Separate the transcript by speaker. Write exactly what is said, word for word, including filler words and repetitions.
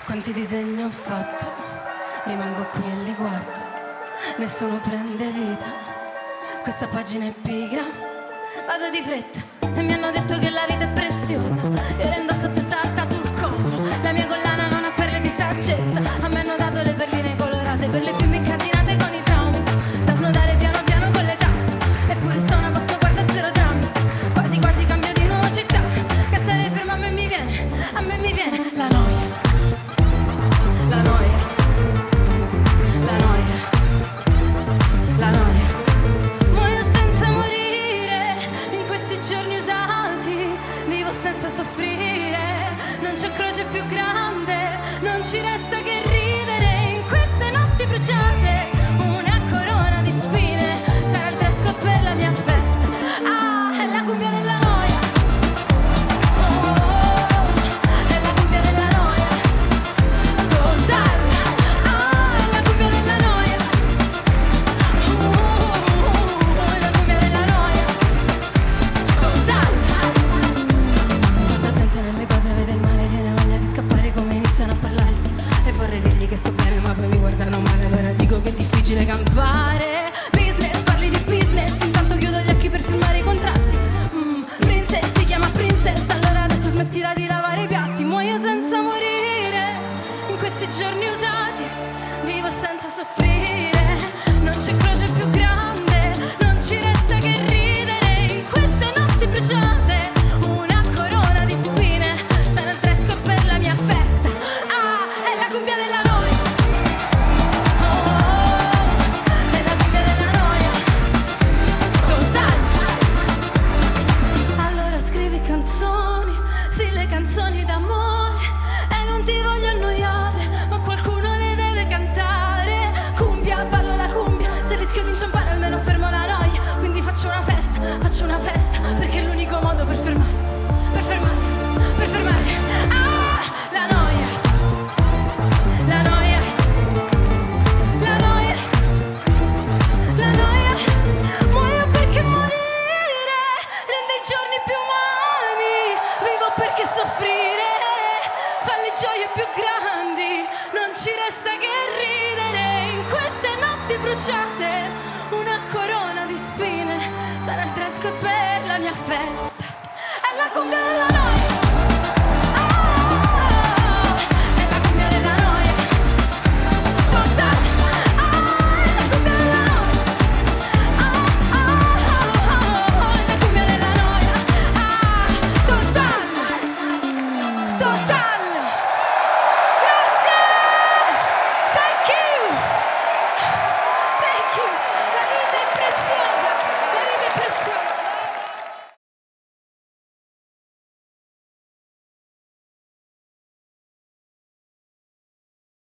Speaker 1: Quanti disegni ho fatto, rimango qui e li guardo, nessuno prende vita, questa pagina è pigra, vado di fretta e mi hanno detto che la vita è preziosa, io la indosso testa alta sul collo, la mia collana non ha perle di saggezza, a me hanno dato le perline colorate per le bimbe incasinate con i traumi, da snodare piano piano con l'età, eppure sto una Pasqua guarda zero drammi, quasi quasi cambio di nuova città, che stare ferma a me mi viene, a me mi viene la noia. La noia, la noia, la noia. Muoio senza morire, in questi giorni usati, vivo senza soffrire, non c'è croce più grande, non ci resta che ridere, in queste notti bruciate, una corona di spine, sarà il dress code per la mia festa, ah, è la cumbia della noia. Campare business, parli di business, intanto chiudo gli occhi per firmare i contratti. mm, Princess ti chiama princess, allora adesso smettila di lavare i piatti. Muoio senza morire, in questi giorni usati, vivo senza soffrire, non c'è croce più grande, non ci resta che ridere, in queste notti bruciate, una corona di spine, sarà il dress code per la mia festa, ah, è la cumbia della noia. Canzoni d'amore e non ti voglio annoiare, ma qualcuno le deve cantare. Cumbia, ballo la cumbia, se rischio di inciampare almeno fermo la noia. Quindi faccio una festa, faccio una festa, perché è l'unico modo per fermare, per fermare, per fermare, ah, la noia, la noia, la noia, la noia. Muoio perché morire rende i giorni più umani, vivo perché soffrire fa le gioie più grandi, non ci resta che ridere, in queste notti bruciate, una corona di spine, sarà il dress code per la mia festa, è la cumbia della noia.